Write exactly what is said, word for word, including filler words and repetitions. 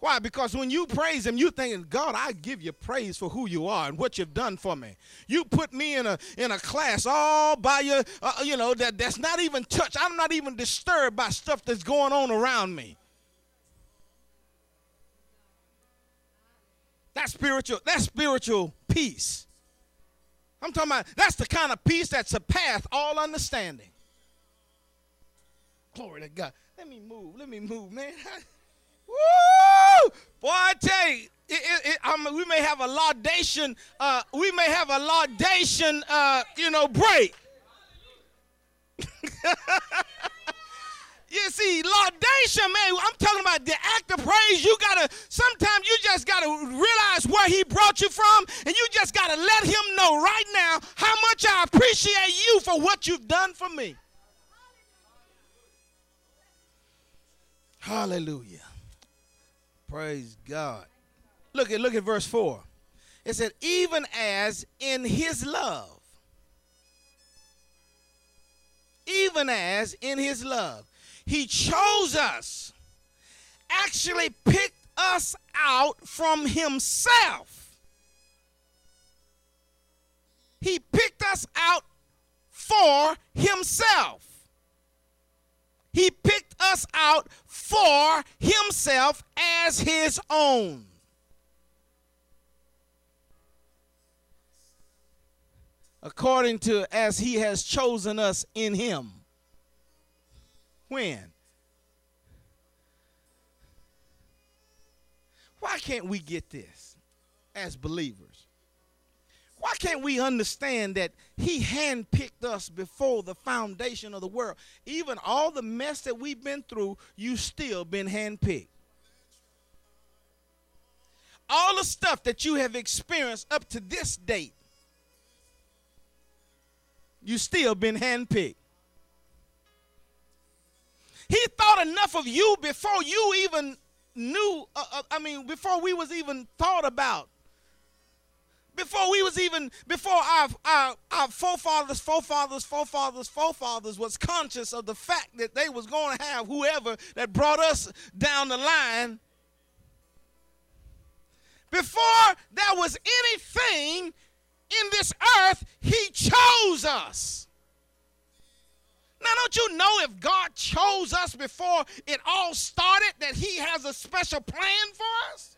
Why? Because when you praise him, you thinking, God, I give you praise for who you are and what you've done for me. You put me in a in a class all by your, uh, you know, that, that's not even touched. I'm not even disturbed by stuff that's going on around me. That's spiritual, that's spiritual peace. I'm talking about, that's the kind of peace that surpasses all understanding. Glory to God. Let me move, let me move, man. Woo! Boy, I tell you, it, it, it, I mean, we may have a laudation, uh, we may have a laudation, uh, you know, break. You see, laudation, man, I'm talking about the act of praise. You got to, sometimes you just got to realize where he brought you from, and you just got to let him know right now how much I appreciate you for what you've done for me. Hallelujah. Praise God. Look at, look at verse four. It said, even as in his love. Even as in his love. He chose us, actually picked us out from himself. He picked us out for himself. He picked us out for himself as his own. According to as he has chosen us in him. When? Why can't we get this as believers? Why can't we understand that he handpicked us before the foundation of the world? Even all the mess that we've been through, you still been handpicked. All the stuff that you have experienced up to this date, you still been handpicked. He thought enough of you before you even knew, uh, uh, I mean, before we was even thought about. Before we was even, before our, our, our forefathers, forefathers, forefathers, forefathers was conscious of the fact that they was going to have whoever that brought us down the line. Before there was anything in this earth, he chose us. Now, don't you know if God chose us before it all started, that he has a special plan for us?